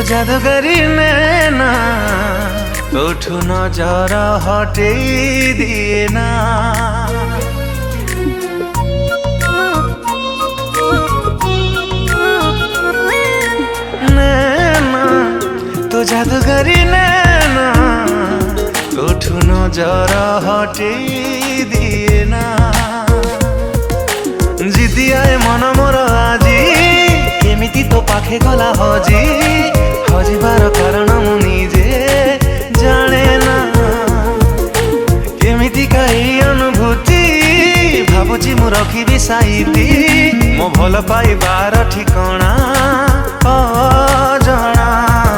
जादूगरी नैना तोठू नजर हटे दिए ना। नैना तो जादूगरी नैना तोठू नजर हटे दिए ना। जिदियाए मन मोर आजी केमिति तो पाखे गला हजी हजिबार कारण मु निजे जाने ना। केमितिका एई अनुभूति भाबुची मु रखिबि साइति मो भल पाइबार ठिकଣା अजଣା।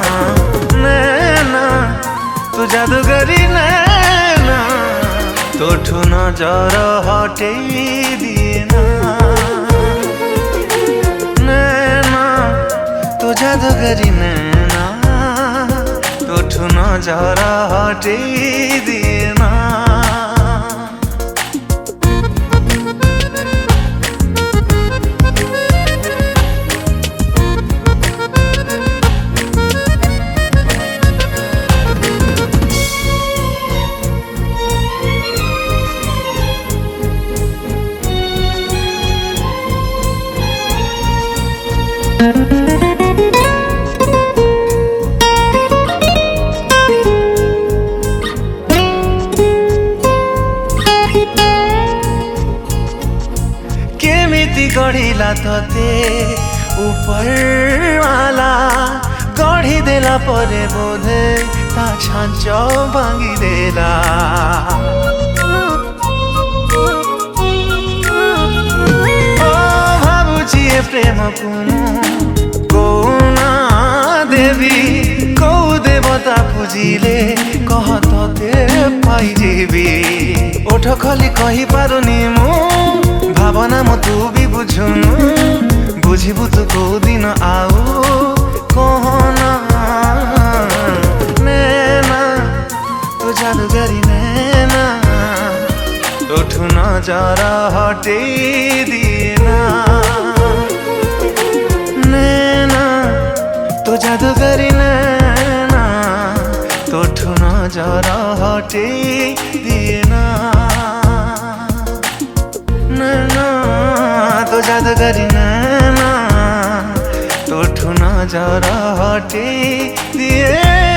नैना तू जादूगरी नैना तोठू नजर हटे दिए ना। नैना तू जादूगरी नैना तोठू नजर हटे दिए ना। केमिति गढ़िला तते ऊपर वाला गढ़ी देला परे बोधे ता छांच भांगी देला। ओ भाबुची ए प्रेम कुनु कोना देवी कौ देवता पूजिले कह तते पाई जेबी। ओठ खली कहि पारुनी मु भावना मो तू भी बुझुनु बुझिबु तू को दिन आउ कहना। नैना तू जादूगरी नैना तोठू नजर हटे दिए ना। नैना तू जादूगरी नैना तोठू नजर हटे दिए ना। नैना तो जादूगरी नैना तोठू नजर हटे दिए।